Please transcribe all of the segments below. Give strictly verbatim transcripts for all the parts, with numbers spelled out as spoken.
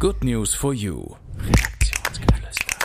Good News for You. Redaktionsgeflüster.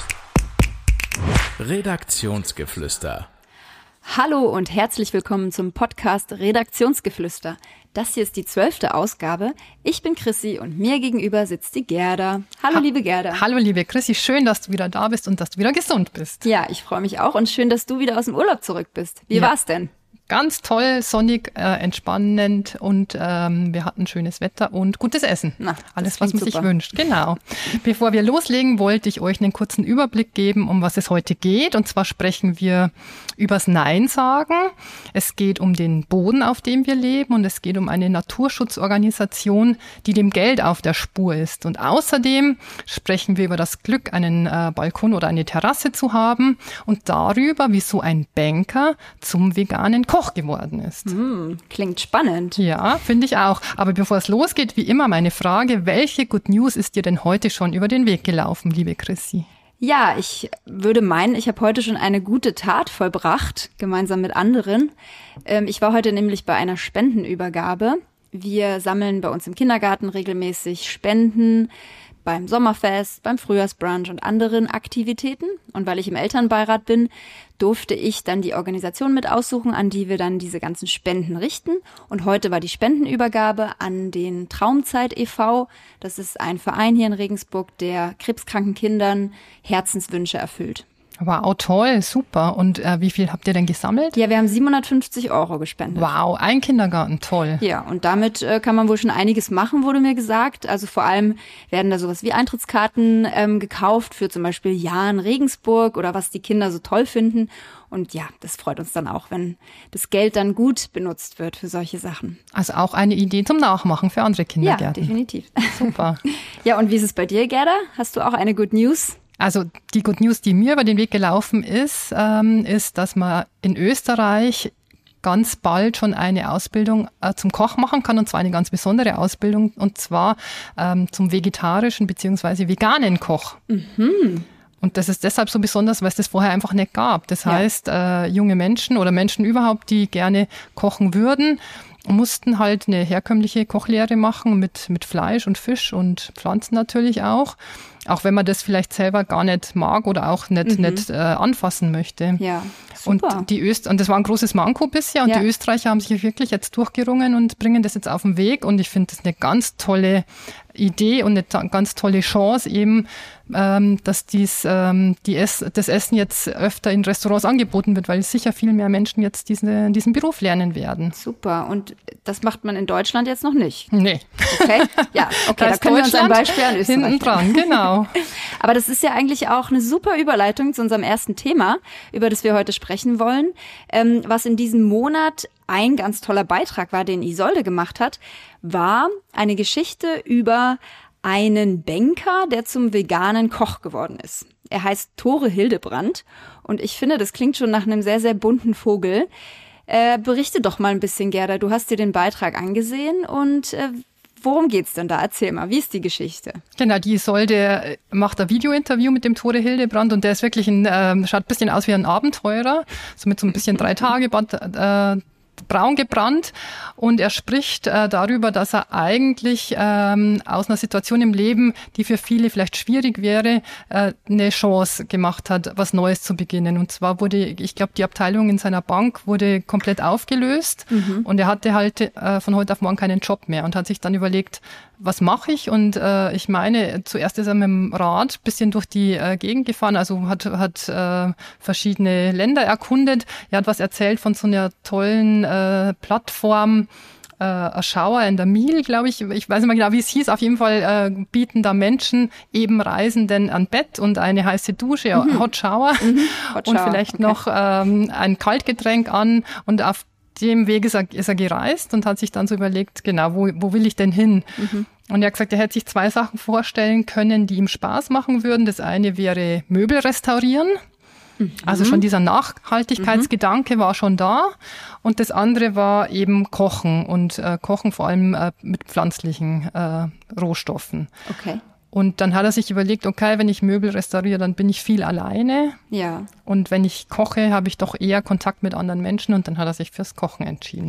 Redaktionsgeflüster. Hallo und herzlich willkommen zum Podcast Redaktionsgeflüster. Das hier ist die zwölfte Ausgabe. Ich bin Chrissy und mir gegenüber sitzt die Gerda. Hallo, ha- liebe Gerda. Hallo, liebe Chrissy. Schön, dass du wieder da bist und dass du wieder gesund bist. Ja, ich freue mich auch und schön, dass du wieder aus dem Urlaub zurück bist. Wie ja. war's denn? Ganz toll, sonnig, äh, entspannend und ähm, wir hatten schönes Wetter und gutes Essen. Na, alles, was man super. sich wünscht. Genau. Bevor wir loslegen, wollte ich euch einen kurzen Überblick geben, um was es heute geht. Und zwar sprechen wir übers Nein sagen. Es geht um den Boden, auf dem wir leben, und es geht um eine Naturschutzorganisation, die dem Geld auf der Spur ist. Und außerdem sprechen wir über das Glück, einen äh, Balkon oder eine Terrasse zu haben und darüber, wieso ein Banker zum veganen Koch geworden ist. Hm, klingt spannend. Ja, finde ich auch. Aber bevor es losgeht, wie immer meine Frage: Welche Good News ist dir denn heute schon über den Weg gelaufen, liebe Chrissy? Ja, ich würde meinen, ich habe heute schon eine gute Tat vollbracht, gemeinsam mit anderen. Ähm, ich war heute nämlich bei einer Spendenübergabe. Wir sammeln bei uns im Kindergarten regelmäßig Spenden beim Sommerfest, beim Frühjahrsbrunch und anderen Aktivitäten. Und weil ich im Elternbeirat bin, durfte ich dann die Organisation mit aussuchen, an die wir dann diese ganzen Spenden richten. Und heute war die Spendenübergabe an den Traumzeit e V Das ist ein Verein hier in Regensburg, der krebskranken Kindern Herzenswünsche erfüllt. Wow, toll, super. Und äh, wie viel habt ihr denn gesammelt? Ja, wir haben siebenhundertfünfzig Euro gespendet. Wow, ein Kindergarten, toll. Ja, und damit äh, kann man wohl schon einiges machen, wurde mir gesagt. Also vor allem werden da sowas wie Eintrittskarten ähm, gekauft für zum Beispiel Jahr in Regensburg oder was die Kinder so toll finden. Und ja, das freut uns dann auch, wenn das Geld dann gut benutzt wird für solche Sachen. Also auch eine Idee zum Nachmachen für andere Kindergärten. Ja, definitiv. Super. Ja, und wie ist es bei dir, Gerda? Hast du auch eine Good News? Also die Good News, die mir über den Weg gelaufen ist, ähm, ist, dass man in Österreich ganz bald schon eine Ausbildung äh, zum Koch machen kann, und zwar eine ganz besondere Ausbildung, und zwar ähm, zum vegetarischen bzw. veganen Koch. Mhm. Und das ist deshalb so besonders, weil es das vorher einfach nicht gab. Das heißt, äh, junge Menschen oder Menschen überhaupt, die gerne kochen würden, mussten halt eine herkömmliche Kochlehre machen mit, mit Fleisch und Fisch und Pflanzen natürlich auch. Auch wenn man das vielleicht selber gar nicht mag oder auch nicht, mhm. nicht äh, anfassen möchte. Ja, super. Und, die Öst- und das war ein großes Manko bisher. Und ja. die Österreicher haben sich wirklich jetzt durchgerungen und bringen das jetzt auf den Weg. Und ich finde das eine ganz tolle Idee und eine ganz tolle Chance eben, ähm, dass dies, ähm, die Ess- das Essen jetzt öfter in Restaurants angeboten wird, weil sicher viel mehr Menschen jetzt diese, diesen Beruf lernen werden. Super. Und das macht man in Deutschland jetzt noch nicht? Nee. Okay, ja, okay, da, da können wir uns ein Beispiel an Österreich hinten dran, genau. Aber das ist ja eigentlich auch eine super Überleitung zu unserem ersten Thema, über das wir heute sprechen wollen, ähm, was in diesem Monat ein ganz toller Beitrag war, den Isolde gemacht hat, war eine Geschichte über einen Banker, der zum veganen Koch geworden ist. Er heißt Tore Hildebrand und ich finde, das klingt schon nach einem sehr, sehr bunten Vogel. Äh, berichte doch mal ein bisschen, Gerda, du hast dir den Beitrag angesehen und äh, worum geht's denn da? Erzähl mal, wie ist die Geschichte? Genau, die Isolde macht ein Video-Interview mit dem Tore Hildebrand und der ist wirklich ein, äh, schaut ein bisschen aus wie ein Abenteurer, so mit so ein bisschen drei Tage Bad, äh, braun gebrannt, und er spricht äh, darüber, dass er eigentlich ähm, aus einer Situation im Leben, die für viele vielleicht schwierig wäre, äh, eine Chance gemacht hat, was Neues zu beginnen. Und zwar wurde, ich glaube, die Abteilung in seiner Bank wurde komplett aufgelöst, mhm. und er hatte halt äh, von heute auf morgen keinen Job mehr und hat sich dann überlegt, was mache ich? Und äh, ich meine, zuerst ist er mit dem Rad ein bisschen durch die äh, Gegend gefahren, also hat, hat äh, verschiedene Länder erkundet. Er hat was erzählt von so einer tollen äh, Plattform, äh, A Shower in the Meal, glaube ich. Ich weiß nicht mehr genau, wie es hieß. Auf jeden Fall äh, bieten da Menschen, eben Reisenden, ein Bett und eine heiße Dusche, mhm. Hot Shower, mhm. Hot Shower. Und vielleicht okay. noch ähm, ein Kaltgetränk an, und auf dem Weg ist er, ist er gereist und hat sich dann so überlegt, genau, wo, wo will ich denn hin? Mhm. Und er hat gesagt, er hätte sich zwei Sachen vorstellen können, die ihm Spaß machen würden. Das eine wäre Möbel restaurieren. Mhm. Also schon dieser Nachhaltigkeitsgedanke mhm. war schon da. Und das andere war eben Kochen, und äh, Kochen vor allem äh, mit pflanzlichen äh, Rohstoffen. Okay. Und dann hat er sich überlegt, okay, wenn ich Möbel restauriere, dann bin ich viel alleine. Ja. Und wenn ich koche, habe ich doch eher Kontakt mit anderen Menschen, und dann hat er sich fürs Kochen entschieden.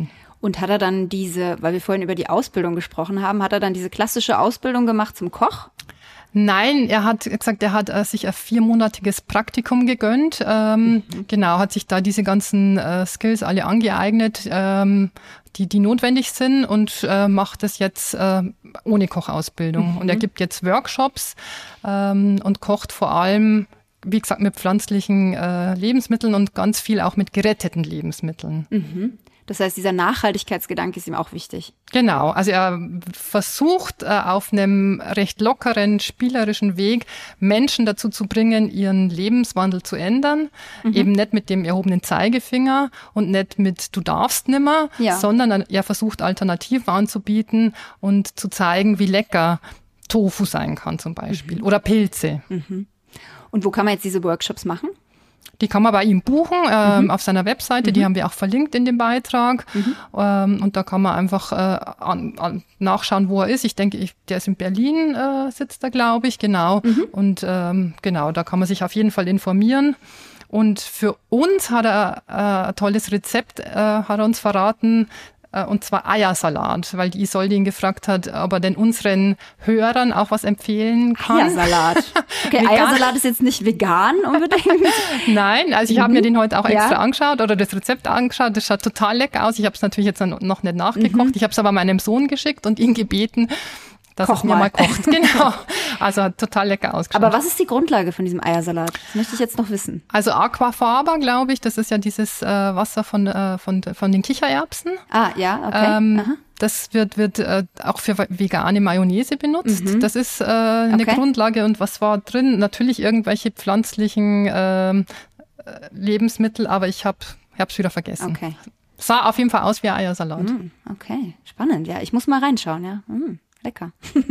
Und hat er dann diese, weil wir vorhin über die Ausbildung gesprochen haben, hat er dann diese klassische Ausbildung gemacht zum Koch? Nein, er hat gesagt, er hat äh, sich ein viermonatiges Praktikum gegönnt. Ähm, mhm. Genau, hat sich da diese ganzen äh, Skills alle angeeignet, ähm, die die notwendig sind und äh, macht das jetzt äh, ohne Kochausbildung. Mhm. Und er gibt jetzt Workshops ähm, und kocht vor allem, wie gesagt, mit pflanzlichen äh, Lebensmitteln und ganz viel auch mit geretteten Lebensmitteln. Mhm. Das heißt, dieser Nachhaltigkeitsgedanke ist ihm auch wichtig. Genau, also er versucht äh, auf einem recht lockeren, spielerischen Weg Menschen dazu zu bringen, ihren Lebenswandel zu ändern. Mhm. Eben nicht mit dem erhobenen Zeigefinger und nicht mit du darfst nimmer, ja. sondern er versucht Alternativen anzubieten und zu zeigen, wie lecker Tofu sein kann zum Beispiel mhm. oder Pilze. Mhm. Und wo kann man jetzt diese Workshops machen? Die kann man bei ihm buchen, ähm, mhm. auf seiner Webseite, mhm. die haben wir auch verlinkt in dem Beitrag. Mhm. Ähm, und da kann man einfach äh, an, an, nachschauen, wo er ist. Ich denke, ich, der ist in Berlin, äh, sitzt da, glaube ich, genau. Mhm. Und ähm, genau, da kann man sich auf jeden Fall informieren. Und für uns hat er äh, ein tolles Rezept, äh, hat er uns verraten, und zwar Eiersalat, weil die Isolde ihn gefragt hat, ob er denn unseren Hörern auch was empfehlen kann. Eiersalat. Okay, Eiersalat ist jetzt nicht vegan unbedingt. Nein, also ich mhm. habe mir den heute auch extra ja. angeschaut oder das Rezept angeschaut. Das schaut total lecker aus. Ich habe es natürlich jetzt noch nicht nachgekocht. Mhm. Ich habe es aber meinem Sohn geschickt und ihn gebeten, dass Koch es mir mal, mal kocht. Genau. Also hat total lecker ausgeschaut. Aber was ist die Grundlage von diesem Eiersalat? Das möchte ich jetzt noch wissen. Also Aquafaba, glaube ich, das ist ja dieses äh, Wasser von, äh, von, von den Kichererbsen. Ah, ja, okay. Ähm, das wird, wird äh, auch für vegane Mayonnaise benutzt. Mhm. Das ist äh, eine okay. Grundlage. Und was war drin? Natürlich irgendwelche pflanzlichen äh, Lebensmittel, aber ich habe es wieder vergessen. Okay. Sah auf jeden Fall aus wie Eiersalat. Mm, okay, spannend. Ja, ich muss mal reinschauen, ja. Mm. Lecker.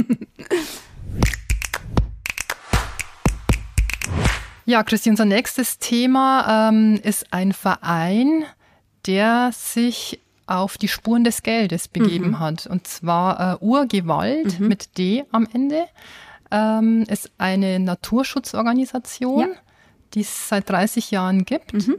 Ja, Christi, unser nächstes Thema ähm, ist ein Verein, der sich auf die Spuren des Geldes begeben mhm. hat. Und zwar äh, Urgewalt mhm. mit D am Ende. Ähm, ist eine Naturschutzorganisation, ja. die es seit dreißig Jahren gibt. Mhm.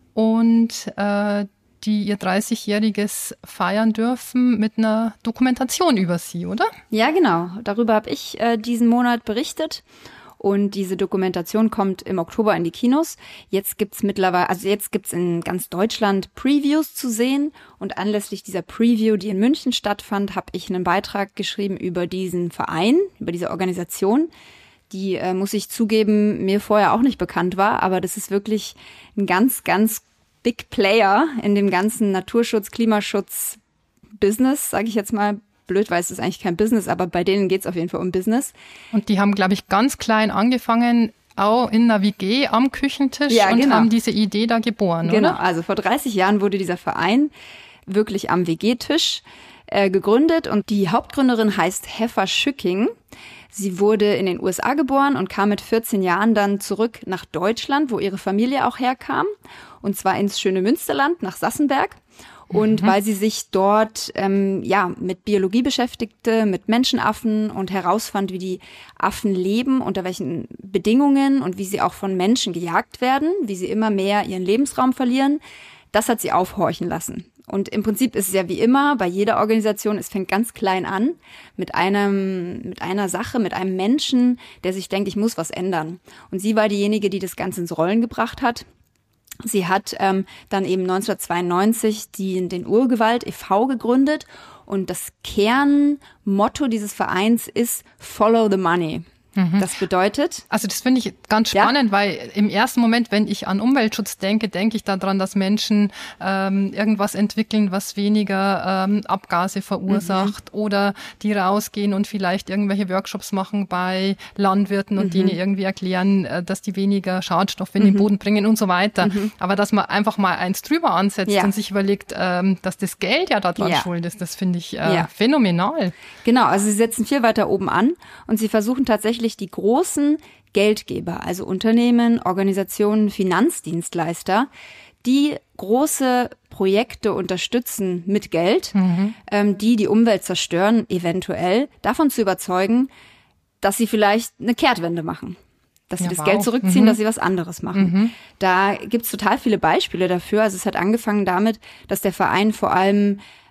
Und äh, die ihr dreißigjähriges feiern dürfen mit einer Dokumentation über sie, oder? Ja, genau. Darüber habe ich äh, diesen Monat berichtet. Und diese Dokumentation kommt im Oktober in die Kinos. Jetzt gibt's mittlerweile, also jetzt gibt's in ganz Deutschland Previews zu sehen. Und anlässlich dieser Preview, die in München stattfand, habe ich einen Beitrag geschrieben über diesen Verein, über diese Organisation, die, äh, muss ich zugeben, mir vorher auch nicht bekannt war. Aber das ist wirklich ein ganz, ganz Big Player in dem ganzen Naturschutz, Klimaschutz, Business, sage ich jetzt mal. Blöd, weil es ist eigentlich kein Business, aber bei denen geht es auf jeden Fall um Business. Und die haben, glaube ich, ganz klein angefangen, auch in einer W G am Küchentisch ja, und genau. haben diese Idee da geboren, genau. oder? Genau, also vor dreißig Jahren wurde dieser Verein wirklich am W G-Tisch äh, gegründet und die Hauptgründerin heißt Heffa Schücking. Sie wurde in den U S A geboren und kam mit vierzehn Jahren dann zurück nach Deutschland, wo ihre Familie auch herkam. Und zwar ins schöne Münsterland, nach Sassenberg. Und mhm. weil sie sich dort ähm, ja mit Biologie beschäftigte, mit Menschenaffen und herausfand, wie die Affen leben, unter welchen Bedingungen und wie sie auch von Menschen gejagt werden, wie sie immer mehr ihren Lebensraum verlieren, das hat sie aufhorchen lassen. Und im Prinzip ist es ja wie immer bei jeder Organisation, es fängt ganz klein an mit einem, mit einer Sache, mit einem Menschen, der sich denkt, ich muss was ändern. Und sie war diejenige, die das Ganze ins Rollen gebracht hat. Sie hat ähm, dann eben neunzehnhundertzweiundneunzig die, den Urgewalt e V gegründet und das Kernmotto dieses Vereins ist Follow the Money. Mhm. Das bedeutet? Also das finde ich ganz spannend, ja? Weil im ersten Moment, wenn ich an Umweltschutz denke, denke ich daran, dass Menschen ähm, irgendwas entwickeln, was weniger ähm, Abgase verursacht mhm. oder die rausgehen und vielleicht irgendwelche Workshops machen bei Landwirten und mhm. denen irgendwie erklären, äh, dass die weniger Schadstoffe in mhm. den Boden bringen und so weiter. Mhm. Aber dass man einfach mal eins drüber ansetzt ja. und sich überlegt, ähm, dass das Geld ja daran ja. schuld ist, das finde ich äh, ja. phänomenal. Genau, also sie setzen viel weiter oben an und sie versuchen tatsächlich die großen Geldgeber, also Unternehmen, Organisationen, Finanzdienstleister, die große Projekte unterstützen mit Geld, mhm. ähm, die die Umwelt zerstören, eventuell davon zu überzeugen, dass sie vielleicht eine Kehrtwende machen. Dass sie ja, das wow. Geld zurückziehen, mhm. dass sie was anderes machen. Mhm. Da gibt's total viele Beispiele dafür. Also es hat angefangen damit, dass der Verein vor allem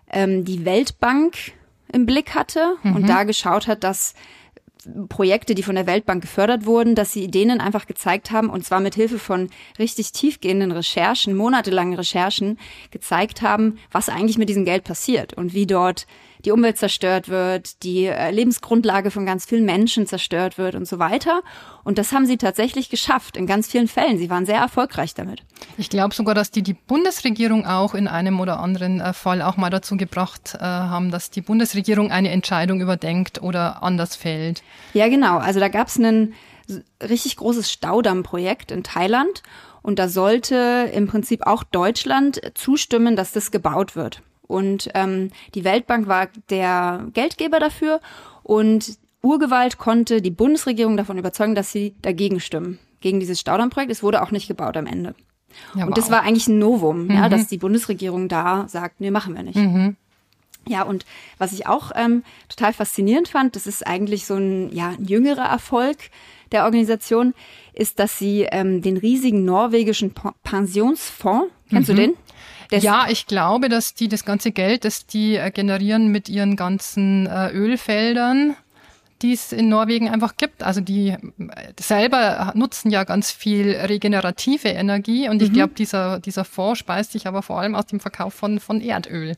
ähm, die Weltbank im Blick hatte mhm. und da geschaut hat, dass Projekte, die von der Weltbank gefördert wurden, dass sie denen einfach gezeigt haben, und zwar mit Hilfe von richtig tiefgehenden Recherchen, monatelangen Recherchen, gezeigt haben, was eigentlich mit diesem Geld passiert und wie dort die Umwelt zerstört wird, die Lebensgrundlage von ganz vielen Menschen zerstört wird und so weiter. Und das haben sie tatsächlich geschafft, in ganz vielen Fällen. Sie waren sehr erfolgreich damit. Ich glaube sogar, dass die die Bundesregierung auch in einem oder anderen äh, Fall auch mal dazu gebracht äh, haben, dass die Bundesregierung eine Entscheidung überdenkt oder anders fällt. Ja, genau. Also da gab es ein richtig großes Staudammprojekt in Thailand und da sollte im Prinzip auch Deutschland zustimmen, dass das gebaut wird. Und ähm, die Weltbank war der Geldgeber dafür und Urgewalt konnte die Bundesregierung davon überzeugen, dass sie dagegen stimmen, gegen dieses Staudammprojekt. Es wurde auch nicht gebaut am Ende. Ja, und wow. Das war eigentlich ein Novum, mhm. ja, dass die Bundesregierung da sagt, nee, machen wir nicht. Mhm. Ja, und was ich auch ähm, total faszinierend fand, das ist eigentlich so ein, ja, ein jüngerer Erfolg der Organisation, ist, dass sie ähm, den riesigen norwegischen Pensionsfonds, kennst mhm. du den? Das ja, ich glaube, dass die das ganze Geld, das die äh, generieren mit ihren ganzen äh, Ölfeldern, die es in Norwegen einfach gibt. Also die äh, selber nutzen ja ganz viel regenerative Energie und mhm. ich glaube, dieser dieser Fonds speist sich aber vor allem aus dem Verkauf von von Erdöl.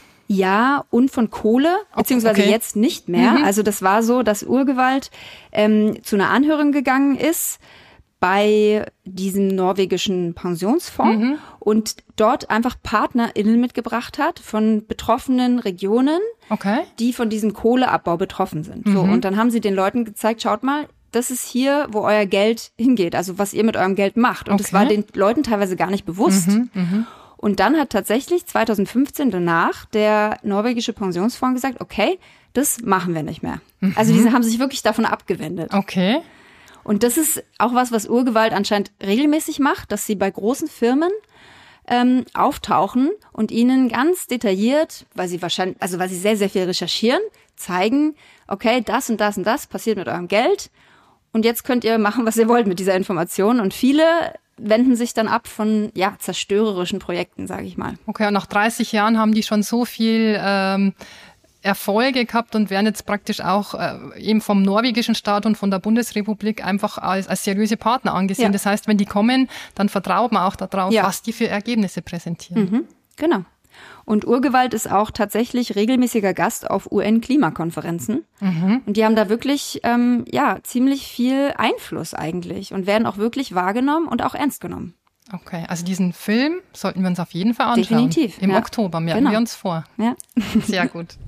Ja, und von Kohle, beziehungsweise okay. jetzt nicht mehr. Mhm. Also das war so, dass Urgewalt ähm, zu einer Anhörung gegangen ist bei diesem norwegischen Pensionsfonds mhm. und dort einfach PartnerInnen mitgebracht hat von betroffenen Regionen, okay. die von diesem Kohleabbau betroffen sind. Mhm. So, und dann haben sie den Leuten gezeigt, schaut mal, das ist hier, wo euer Geld hingeht, also was ihr mit eurem Geld macht. Und okay. das war den Leuten teilweise gar nicht bewusst. Mhm. Mhm. Und dann hat tatsächlich zwanzig fünfzehn danach der norwegische Pensionsfonds gesagt, okay, das machen wir nicht mehr. Mhm. Also die haben sich wirklich davon abgewendet. Okay. Und das ist auch was, was Urgewalt anscheinend regelmäßig macht, dass sie bei großen Firmen ähm, auftauchen und ihnen ganz detailliert, weil sie wahrscheinlich, also weil sie sehr, sehr viel recherchieren, zeigen, okay, das und das und das passiert mit eurem Geld und jetzt könnt ihr machen, was ihr wollt mit dieser Information. Und viele wenden sich dann ab von ja zerstörerischen Projekten, sage ich mal. Okay, und nach dreißig Jahren haben die schon so viel ähm Erfolge gehabt und werden jetzt praktisch auch äh, eben vom norwegischen Staat und von der Bundesrepublik einfach als, als seriöse Partner angesehen. Ja. Das heißt, wenn die kommen, dann vertraut man auch darauf, ja. was die für Ergebnisse präsentieren. Mhm, genau. Und Urgewalt ist auch tatsächlich regelmäßiger Gast auf U N-Klimakonferenzen. Mhm. Und die haben da wirklich ähm, ja ziemlich viel Einfluss eigentlich und werden auch wirklich wahrgenommen und auch ernst genommen. Okay, also diesen Film sollten wir uns auf jeden Fall anschauen. Definitiv. Im ja. Oktober merken genau. wir uns vor. Ja. Sehr gut.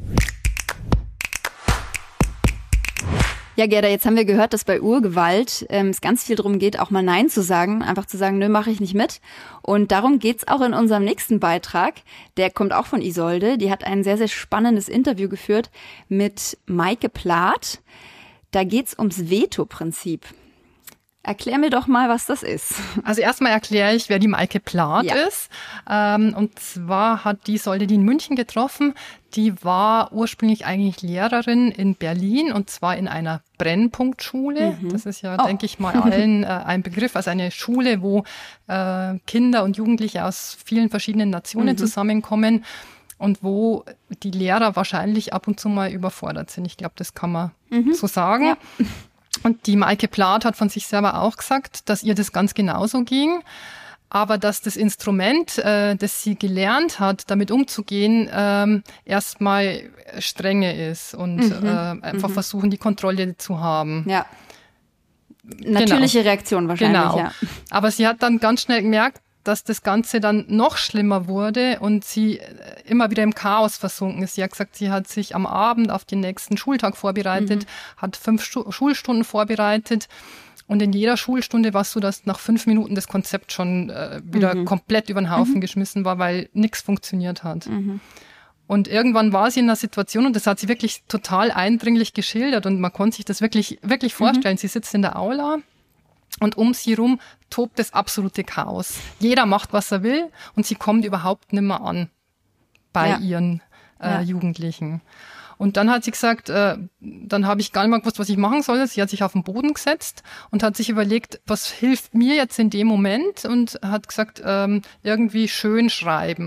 Ja, Gerda, jetzt haben wir gehört, dass bei Urgewalt ähm, es ganz viel darum geht, auch mal Nein zu sagen, einfach zu sagen, nö, mache ich nicht mit. Und darum geht's auch in unserem nächsten Beitrag. Der kommt auch von Isolde. Die hat ein sehr, sehr spannendes Interview geführt mit Maike Plath. Da geht's ums Veto-Prinzip. Erklär mir doch mal, was das ist. Also erstmal erkläre ich, wer die Maike Plath ja. ist. Ähm, und zwar hat die Isolde die in München getroffen. Die war ursprünglich eigentlich Lehrerin in Berlin und zwar in einer Brennpunktschule. Mhm. Das ist ja, oh. denke ich mal, allen äh, ein Begriff. Also eine Schule, wo äh, Kinder und Jugendliche aus vielen verschiedenen Nationen mhm. zusammenkommen und wo die Lehrer wahrscheinlich ab und zu mal überfordert sind. Ich glaube, das kann man mhm. so sagen. Ja. Und die Maike Plath hat von sich selber auch gesagt, dass ihr das ganz genauso ging, aber dass das Instrument, äh, das sie gelernt hat, damit umzugehen, ähm, erstmal Strenge ist und mhm. äh, einfach mhm. versuchen, die Kontrolle zu haben. Ja. Natürliche genau. Reaktion wahrscheinlich, genau. ja. Aber sie hat dann ganz schnell gemerkt, dass das Ganze dann noch schlimmer wurde und sie immer wieder im Chaos versunken ist. Sie hat gesagt, sie hat sich am Abend auf den nächsten Schultag vorbereitet, mhm. hat fünf Stu- Schulstunden vorbereitet und in jeder Schulstunde war es so, dass nach fünf Minuten das Konzept schon äh, wieder mhm. komplett über den Haufen mhm. geschmissen war, weil nichts funktioniert hat. Mhm. Und irgendwann war sie in einer Situation, und das hat sie wirklich total eindringlich geschildert und man konnte sich das wirklich, wirklich vorstellen. Mhm. Sie sitzt in der Aula und um sie rum tobt das absolute Chaos. Jeder macht, was er will und sie kommt überhaupt nicht mehr an bei ja. ihren äh, ja. Jugendlichen. Und dann hat sie gesagt, äh, dann habe ich gar nicht mehr gewusst, was ich machen soll. Sie hat sich auf den Boden gesetzt und hat sich überlegt, was hilft mir jetzt in dem Moment, und hat gesagt, ähm, irgendwie schön schreiben.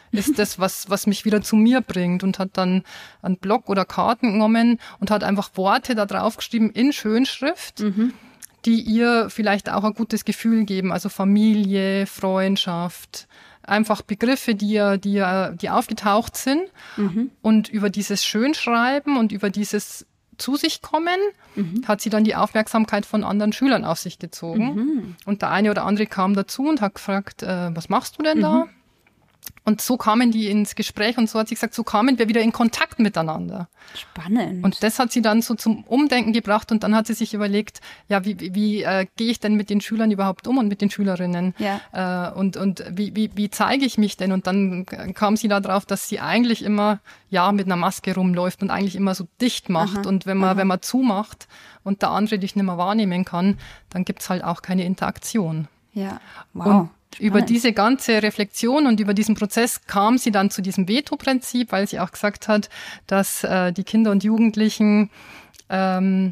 ist das, was, was mich wieder zu mir bringt, und hat dann einen Block oder Karten genommen und hat einfach Worte da drauf geschrieben in Schönschrift, mhm. die ihr vielleicht auch ein gutes Gefühl geben, also Familie, Freundschaft, einfach Begriffe, die ihr, die ihr, die aufgetaucht sind, mhm. und über dieses Schönschreiben und über dieses zu sich kommen, mhm. hat sie dann die Aufmerksamkeit von anderen Schülern auf sich gezogen. Mhm. Und der eine oder andere kam dazu und hat gefragt, äh, was machst du denn mhm. da? Und so kamen die ins Gespräch, und so hat sie gesagt, so kamen wir wieder in Kontakt miteinander. Spannend. Und das hat sie dann so zum Umdenken gebracht, und dann hat sie sich überlegt, ja, wie, wie, wie äh, gehe ich denn mit den Schülern überhaupt um und mit den Schülerinnen? Ja. Äh, und und wie, wie, wie zeige ich mich denn? Und dann kam sie da drauf, dass sie eigentlich immer ja mit einer Maske rumläuft und eigentlich immer so dicht macht. Aha. Und wenn man, Aha. wenn man zumacht und der andere dich nicht mehr wahrnehmen kann, dann gibt's halt auch keine Interaktion. Ja, wow. Und über diese ganze Reflexion und über diesen Prozess kam sie dann zu diesem Veto-Prinzip, weil sie auch gesagt hat, dass äh, die Kinder und Jugendlichen ähm,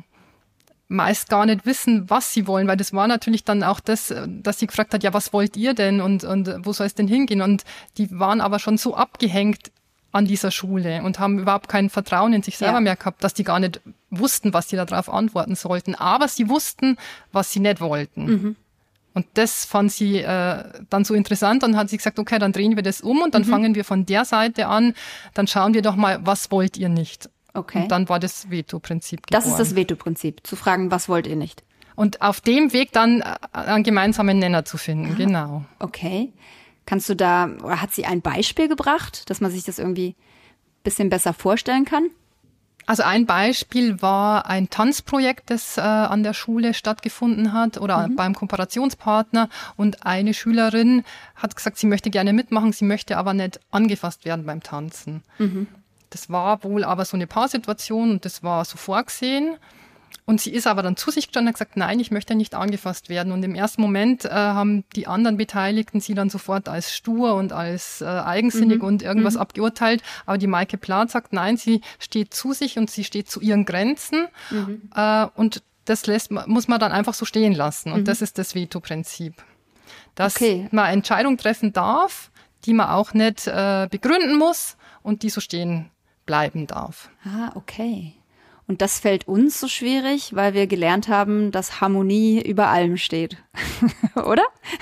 meist gar nicht wissen, was sie wollen, weil das war natürlich dann auch das, dass sie gefragt hat, ja, was wollt ihr denn und, und wo soll es denn hingehen? Und die waren aber schon so abgehängt an dieser Schule und haben überhaupt kein Vertrauen in sich selber ja. mehr gehabt, dass die gar nicht wussten, was sie darauf antworten sollten. Aber sie wussten, was sie nicht wollten. Mhm. Und das fand sie äh, dann so interessant, und hat sie gesagt, okay, dann drehen wir das um und dann mhm. fangen wir von der Seite an, dann schauen wir doch mal, was wollt ihr nicht? Okay. Und dann war das Veto-Prinzip geboren. Das ist das Veto-Prinzip, zu fragen, was wollt ihr nicht? Und auf dem Weg dann einen gemeinsamen Nenner zu finden, ah, genau. Okay. Kannst du da, oder hat sie ein Beispiel gebracht, dass man sich das irgendwie ein bisschen besser vorstellen kann? Also ein Beispiel war ein Tanzprojekt, das äh, an der Schule stattgefunden hat oder mhm. beim Kooperationspartner, und eine Schülerin hat gesagt, sie möchte gerne mitmachen, sie möchte aber nicht angefasst werden beim Tanzen. Mhm. Das war wohl aber so eine Paarsituation und das war so vorgesehen. Und sie ist aber dann zu sich gestanden und hat gesagt, nein, ich möchte nicht angefasst werden. Und im ersten Moment äh, haben die anderen Beteiligten sie dann sofort als stur und als äh, eigensinnig mhm. und irgendwas mhm. abgeurteilt. Aber die Maike Plath sagt, nein, sie steht zu sich und sie steht zu ihren Grenzen. Mhm. Äh, und das lässt, muss man dann einfach so stehen lassen. Und mhm. das ist das Veto-Prinzip. Dass okay. man eine Entscheidung treffen darf, die man auch nicht äh, begründen muss und die so stehen bleiben darf. Ah, okay. Und das fällt uns so schwierig, weil wir gelernt haben, dass Harmonie über allem steht. Oder?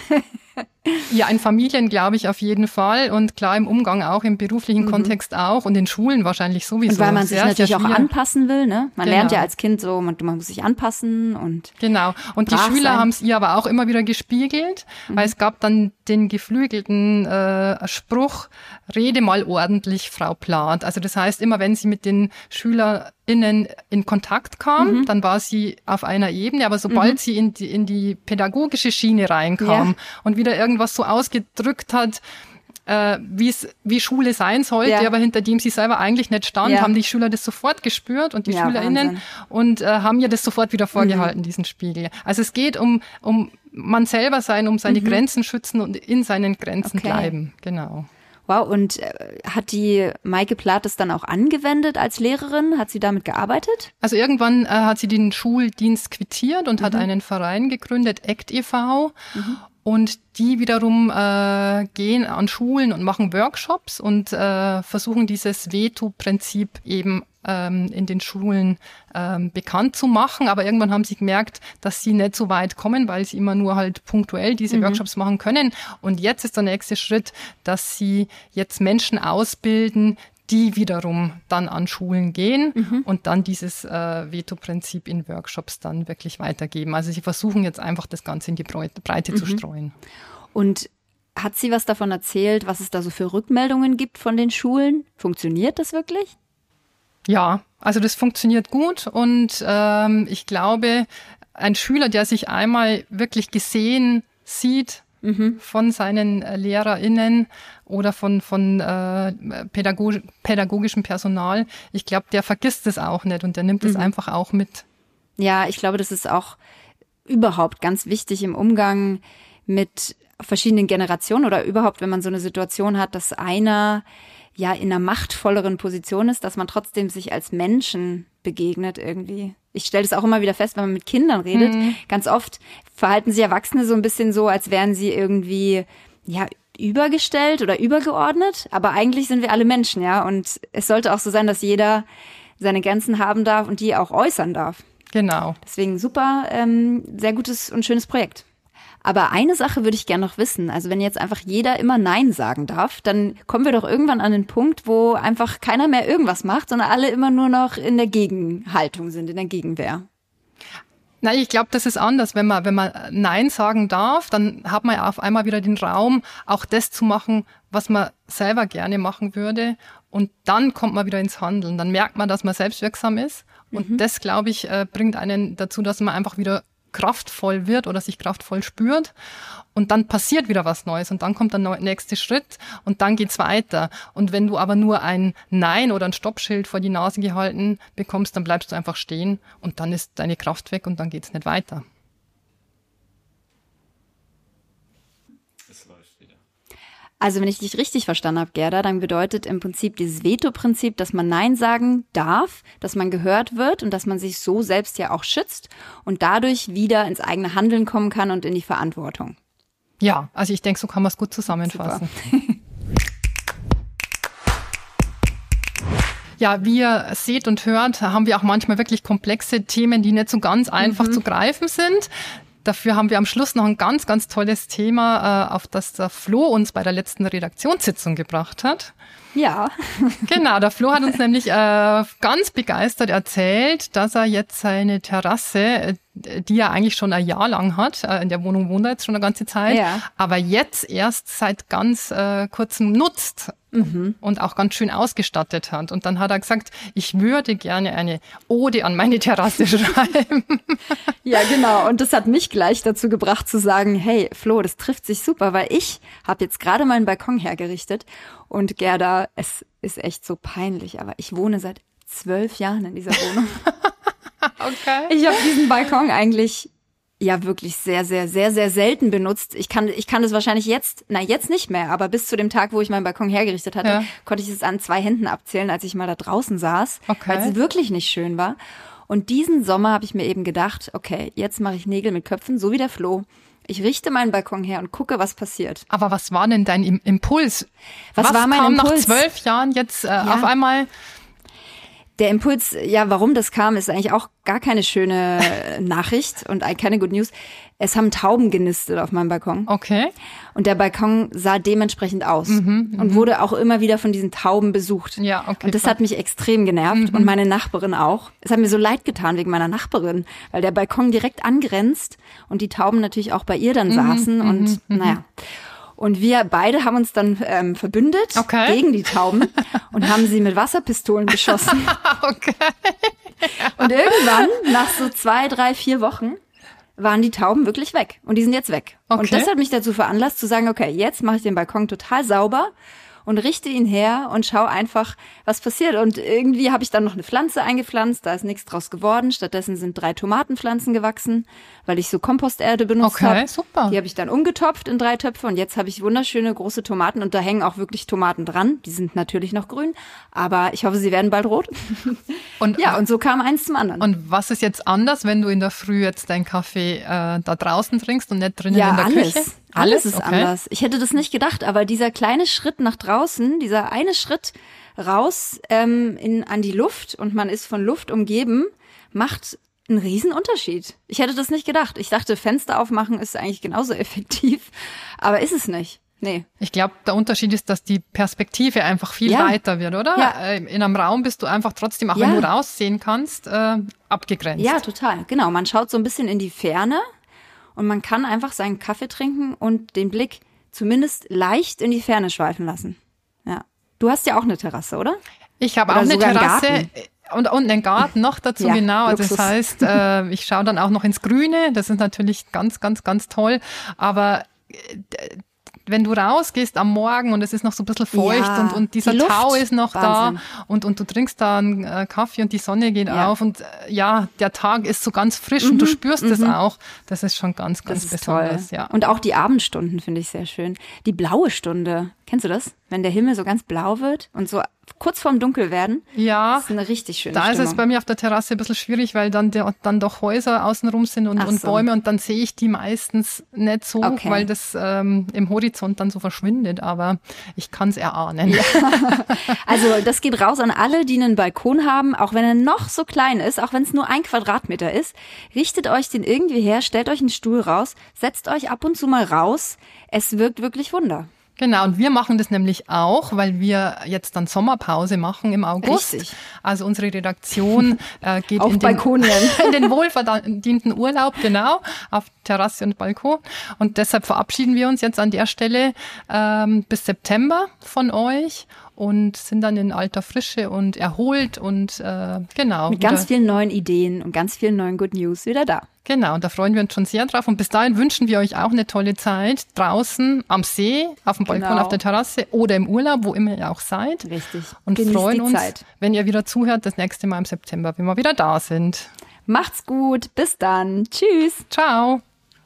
Ja, in Familien glaube ich auf jeden Fall, und klar im Umgang auch, im beruflichen mhm. Kontext auch und in Schulen wahrscheinlich sowieso. Und weil man sich sehr, natürlich sehr auch anpassen will, ne? Man genau. lernt ja als Kind so, man, man muss sich anpassen und genau. Und die Schüler haben es ihr aber auch immer wieder gespiegelt, mhm. weil es gab dann den geflügelten äh, Spruch, rede mal ordentlich, Frau Plath. Also das heißt, immer wenn sie mit den SchülerInnen in Kontakt kam, mhm. dann war sie auf einer Ebene, aber sobald mhm. sie in die, in die pädagogische Schiene reinkam ja. und wieder irgendwas so ausgedrückt hat, äh, wie es wie Schule sein sollte, ja. aber hinter dem sie selber eigentlich nicht stand, ja. haben die Schüler das sofort gespürt und die ja, SchülerInnen Wahnsinn. und äh, haben ihr das sofort wieder vorgehalten, mhm. diesen Spiegel. Also es geht um um man selber sein, um seine mhm. Grenzen schützen und in seinen Grenzen okay. bleiben. Genau. Wow, und äh, hat die Maike Plath das dann auch angewendet als Lehrerin? Hat sie damit gearbeitet? Also irgendwann äh, hat sie den Schuldienst quittiert und mhm. hat einen Verein gegründet, A C T e V. Mhm. Und die wiederum äh, gehen an Schulen und machen Workshops und äh, versuchen dieses Veto-Prinzip eben ähm, in den Schulen ähm, bekannt zu machen. Aber irgendwann haben sie gemerkt, dass sie nicht so weit kommen, weil sie immer nur halt punktuell diese mhm. Workshops machen können. Und jetzt ist der nächste Schritt, dass sie jetzt Menschen ausbilden, die wiederum dann an Schulen gehen mhm. und dann dieses äh, Veto-Prinzip in Workshops dann wirklich weitergeben. Also sie versuchen jetzt einfach das Ganze in die Breite mhm. zu streuen. Und hat sie was davon erzählt, was es da so für Rückmeldungen gibt von den Schulen? Funktioniert das wirklich? Ja, also das funktioniert gut, und ähm, ich glaube, ein Schüler, der sich einmal wirklich gesehen sieht, Mhm. von seinen äh, LehrerInnen oder von, von äh, pädagogisch, pädagogischem Personal. Ich glaube, der vergisst es auch nicht und der nimmt es mhm. einfach auch mit. Ja, ich glaube, das ist auch überhaupt ganz wichtig im Umgang mit verschiedenen Generationen oder überhaupt, wenn man so eine Situation hat, dass einer ja in einer machtvolleren Position ist, dass man trotzdem sich als Menschen begegnet irgendwie. Ich stelle das auch immer wieder fest, wenn man mit Kindern redet. Mhm. Ganz oft verhalten sich Erwachsene so ein bisschen so, als wären sie irgendwie ja übergestellt oder übergeordnet, aber eigentlich sind wir alle Menschen, ja. Und es sollte auch so sein, dass jeder seine Grenzen haben darf und die auch äußern darf. Genau. Deswegen super, ähm, sehr gutes und schönes Projekt. Aber eine Sache würde ich gerne noch wissen. Also wenn jetzt einfach jeder immer Nein sagen darf, dann kommen wir doch irgendwann an den Punkt, wo einfach keiner mehr irgendwas macht, sondern alle immer nur noch in der Gegenhaltung sind, in der Gegenwehr. Nein, ich glaube, das ist anders. Wenn man, wenn man Nein sagen darf, dann hat man ja auf einmal wieder den Raum, auch das zu machen, was man selber gerne machen würde. Und dann kommt man wieder ins Handeln. Dann merkt man, dass man selbstwirksam ist. Und mhm. das, glaube ich, bringt einen dazu, dass man einfach wieder kraftvoll wird oder sich kraftvoll spürt. Und dann passiert wieder was Neues und dann kommt der nächste Schritt und dann geht's weiter. Und wenn du aber nur ein Nein oder ein Stoppschild vor die Nase gehalten bekommst, dann bleibst du einfach stehen und dann ist deine Kraft weg und dann geht's nicht weiter. Also wenn ich dich richtig verstanden habe, Gerda, dann bedeutet im Prinzip dieses Veto-Prinzip, dass man Nein sagen darf, dass man gehört wird und dass man sich so selbst ja auch schützt und dadurch wieder ins eigene Handeln kommen kann und in die Verantwortung. Ja, also ich denke, so kann man es gut zusammenfassen. Ja, wie ihr seht und hört, haben wir auch manchmal wirklich komplexe Themen, die nicht so ganz einfach mhm. zu greifen sind. Dafür haben wir am Schluss noch ein ganz, ganz tolles Thema, auf das der Flo uns bei der letzten Redaktionssitzung gebracht hat. Ja. Genau, der Flo hat uns nämlich äh, ganz begeistert erzählt, dass er jetzt seine Terrasse, die er eigentlich schon ein Jahr lang hat, äh, in der Wohnung wohnt er jetzt schon eine ganze Zeit, ja. aber jetzt erst seit ganz äh, kurzem nutzt. Mhm. Und auch ganz schön ausgestattet hat. Und dann hat er gesagt, ich würde gerne eine Ode an meine Terrasse schreiben. Ja, genau. Und das hat mich gleich dazu gebracht zu sagen, hey Flo, das trifft sich super, weil ich habe jetzt gerade meinen Balkon hergerichtet. Und Gerda, es ist echt so peinlich, aber ich wohne seit zwölf Jahren in dieser Wohnung. Okay. Ich habe diesen Balkon eigentlich ja wirklich sehr, sehr, sehr, sehr selten benutzt. Ich kann, ich kann das wahrscheinlich jetzt, na jetzt nicht mehr, aber bis zu dem Tag, wo ich meinen Balkon hergerichtet hatte, ja. konnte ich es an zwei Händen abzählen, als ich mal da draußen saß, okay. weil es wirklich nicht schön war. Und diesen Sommer habe ich mir eben gedacht, okay, jetzt mache ich Nägel mit Köpfen, so wie der Flo. Ich richte meinen Balkon her und gucke, was passiert. Aber was war denn dein Impuls? Was, was war mein kam Impuls? Nach zwölf Jahren jetzt äh, ja. auf einmal? Der Impuls, ja, warum das kam, ist eigentlich auch gar keine schöne Nachricht und keine Good News. Es haben Tauben genistet auf meinem Balkon. Okay. Und der Balkon sah dementsprechend aus mhm, und wurde auch immer wieder von diesen Tauben besucht. Ja, okay. Und das hat mich extrem genervt mhm. und meine Nachbarin auch. Es hat mir so leid getan wegen meiner Nachbarin, weil der Balkon direkt angrenzt und die Tauben natürlich auch bei ihr dann mhm, saßen und mhm, naja. Und wir beide haben uns dann ähm, verbündet okay. gegen die Tauben und haben sie mit Wasserpistolen beschossen. Okay. Und irgendwann, nach so zwei, drei, vier Wochen, waren die Tauben wirklich weg. Und die sind jetzt weg. Okay. Und das hat mich dazu veranlasst zu sagen, okay, jetzt mache ich den Balkon total sauber und richte ihn her und schaue einfach, was passiert. Und irgendwie habe ich dann noch eine Pflanze eingepflanzt, da ist nichts draus geworden. Stattdessen sind drei Tomatenpflanzen gewachsen, weil ich so Komposterde benutzt okay, habe. Okay, super. Die habe ich dann umgetopft in drei Töpfe und jetzt habe ich wunderschöne große Tomaten und da hängen auch wirklich Tomaten dran. Die sind natürlich noch grün, aber ich hoffe, sie werden bald rot. Und ja, und so kam eins zum anderen. Und was ist jetzt anders, wenn du in der Früh jetzt deinen Kaffee äh, da draußen trinkst und nicht drinnen ja, in der alles. Küche? Alles ist okay. anders. Ich hätte das nicht gedacht, aber dieser kleine Schritt nach draußen, dieser eine Schritt raus ähm, in an die Luft und man ist von Luft umgeben, macht einen riesen Unterschied. Ich hätte das nicht gedacht. Ich dachte, Fenster aufmachen ist eigentlich genauso effektiv, aber ist es nicht. Nee. Ich glaube, der Unterschied ist, dass die Perspektive einfach viel ja. weiter wird, oder? Ja. In einem Raum bist du einfach trotzdem, auch ja. wenn du raussehen kannst, äh, abgegrenzt. Ja, total. Genau. Man schaut so ein bisschen in die Ferne und man kann einfach seinen Kaffee trinken und den Blick zumindest leicht in die Ferne schweifen lassen. Ja. Du hast ja auch eine Terrasse, oder? Ich habe auch eine Terrasse. Und, und einen Garten noch dazu, ja, genau. Also Luxus. Das heißt, äh, ich schaue dann auch noch ins Grüne. Das ist natürlich ganz, ganz, ganz toll. Aber äh, wenn du rausgehst am Morgen und es ist noch so ein bisschen feucht ja, und, und dieser Tau ist noch Wahnsinn. da und, und du trinkst da einen äh, Kaffee und die Sonne geht ja. auf und äh, ja, der Tag ist so ganz frisch mhm, und du spürst es mhm. auch. Das ist schon ganz, ganz das ist besonders. Toll. Ja. Und auch die Abendstunden finde ich sehr schön. Die blaue Stunde Kennst du das? Wenn der Himmel so ganz blau wird und so kurz vorm Dunkel werden. Ja. Das ist eine richtig schöne Da Stimmung. ist es bei mir auf der Terrasse ein bisschen schwierig, weil dann, der, dann doch Häuser außenrum sind und, Ach und so. Bäume und dann sehe ich die meistens nicht so, Okay. weil das ähm, im Horizont dann so verschwindet, aber ich kann es erahnen. Ja. Also das geht raus an alle, die einen Balkon haben, auch wenn er noch so klein ist, auch wenn es nur ein Quadratmeter ist. Richtet euch den irgendwie her, stellt euch einen Stuhl raus, setzt euch ab und zu mal raus. Es wirkt wirklich Wunder. Genau, und wir machen das nämlich auch, weil wir jetzt dann Sommerpause machen im August. Richtig. Also unsere Redaktion äh, geht Auf in, den, Balkonien. in den wohlverdienten Urlaub, genau, auf Terrasse und Balkon. Und deshalb verabschieden wir uns jetzt an der Stelle ähm, bis September von euch und sind dann in alter Frische und erholt und äh, genau. Mit ganz wieder- vielen neuen Ideen und ganz vielen neuen Good News wieder da. Genau, und da freuen wir uns schon sehr drauf. Und bis dahin wünschen wir euch auch eine tolle Zeit draußen am See, auf dem Balkon, Genau. auf der Terrasse oder im Urlaub, wo immer ihr auch seid. Richtig. Und Genießt freuen die uns, Zeit. wenn ihr wieder zuhört, das nächste Mal im September, wenn wir wieder da sind. Macht's gut. Bis dann. Tschüss. Ciao.